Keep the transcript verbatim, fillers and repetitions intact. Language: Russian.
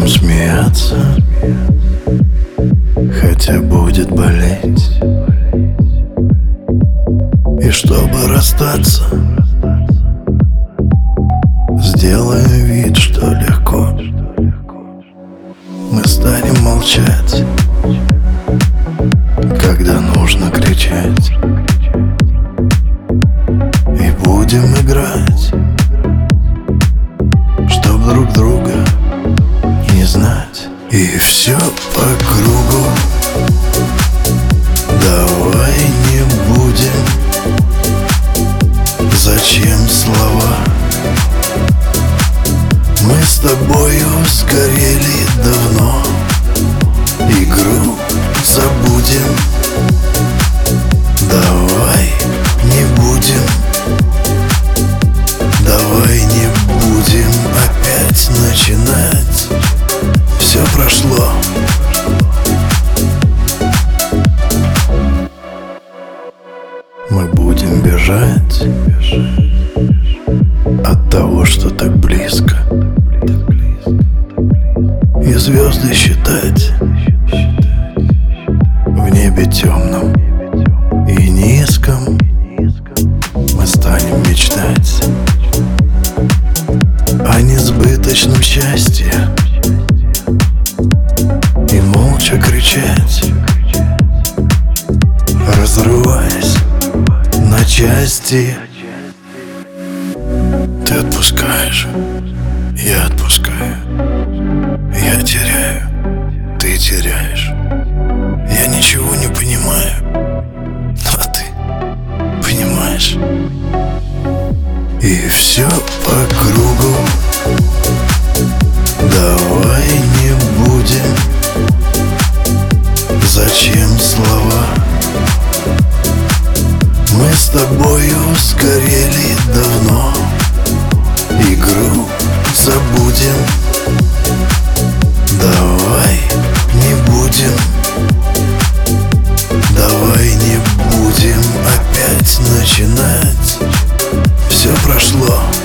смеяться, хотя будет болеть. И чтобы расстаться, сделаем вид, что легко. Мы станем молчать, когда нужно кричать, и будем играть, чтоб друг друга не знать. И все по кругу. Давай не будем. Зачем слова? Мы с тобою сгорели давно. Игру забудем. Давай не будем. Давай не будем опять начинать. Все прошло. Мы будем бежать от того, что так близко, и звезды считать в небе темном и низком. Мы станем мечтать о несбыточном счастье и молча кричать, разрываясь на части. Ты отпускаешь, я отпускаю. Я теряю, ты теряешь. Я ничего не понимаю, а ты понимаешь. И все по кругу. Давай не будем. Зачем слова? Мы с тобою сгорели давно. Игру забудем. Давай не будем. Давай не будем опять начинать. Все прошло.